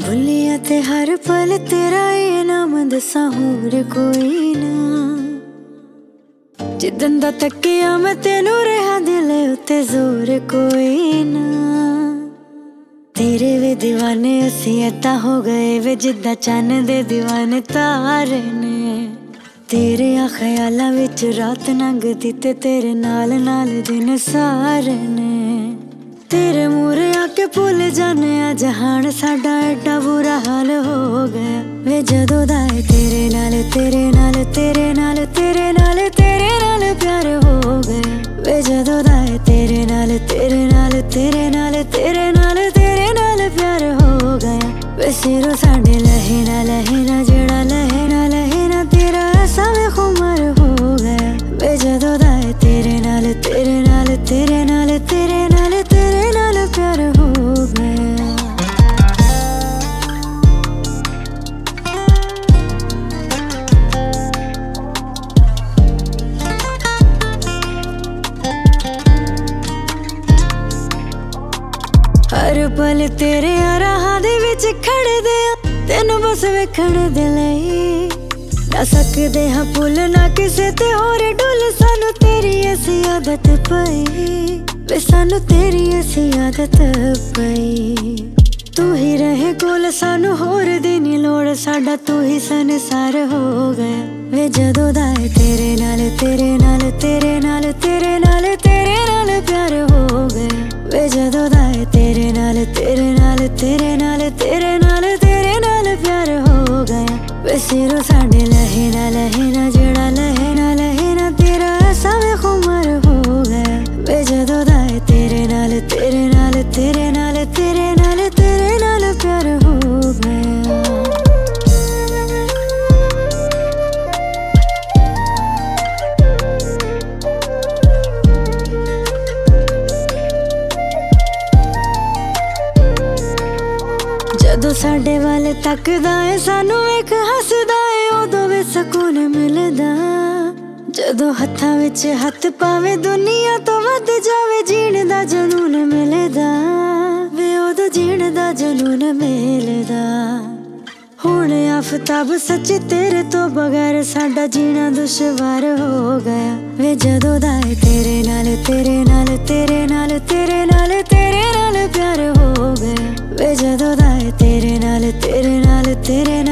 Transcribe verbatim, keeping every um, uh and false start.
भुलिया ते हर पल तेरा ये नाम दसा होर कोई ना। जिदन दा तकिया मैं तेनू रहा दिल उत्ते जोर कोई ना। तेरे वे दीवाने असी ऐदा हो गए वे जिद्दां चन्न दे दीवाने तारे ने। तेरे आ ख्यालां विच रात लंघदी ते तेरे नाल नाल दिन सारे ने। तेरे मूहरे आके भुल जाने आ जहान साडा एडा बुरा हाल हो गया वे जदों दा है तेरे नाल तेरे नाल तेरे नाल तेरे नाल तेरे नाल प्यार हो गया वे जदों दा है तेरे नाल तेरे नाल तेरे नाल तेरे नाल तेरे नाल प्यार हो गया वे सिरों साडे लहे ना लहे ना जेड़ा लहे ना लहे ना तेरा ऐसा वे खुमार हो गया वे जदों दा है तेरे नाल तेरे नाल तेरे नाल तेरे नाल तेरे नाल प्यार हो गया। हर पल तेरे राहां दे विच खड़दे आ तैनू बस वेखण दे लई ना सकदे हां भुल ना किसे ते होर डुल सानू तेरी ऐसी आदत पई वे सानू तेरी ऐसी आदत पई। तू ही रहे कोल सानू होर दी नी लोड़ साडा तू ही संसार हो गया वे जदों दा है तेरे नाल तेरे नाल तेरे नाल तेरे नाल तेरे नाल प्यार हो गया वे जदों दा है तेरे नाल तेरे नाल तेरे नाल तेरे नाल तेरे नाल प्यार हो गया वे सिरों साडे लहे ना लहे ना जेड़ा लहे ना लहे ना तेरा ऐसा वे खुमार हो गया वे जदों दा है तेरे नाल तेरे नाल तेरे नाल तेरे नाल तेरे नाल प्यार हो गया। जदों साडे वाल तकदा है सानू एक हसदा है उदों वे सकून मिलदा। जदों हत्थां विच हत्थ पावे दुनिया तो वध जावे जीण दा जनून मिलदा वे उदों जीण दा जनून मिलदा। हुण आफताब सच तेरे तो बगैर साडा जीना दुश्वार हो गया वे जदों दा है तेरे नाल तेरे नाल तेरे नाल तेरे नाल तेरे नाल प्यार हो गया वे जदों दा है तेरे नाल तेरे नाल तेरे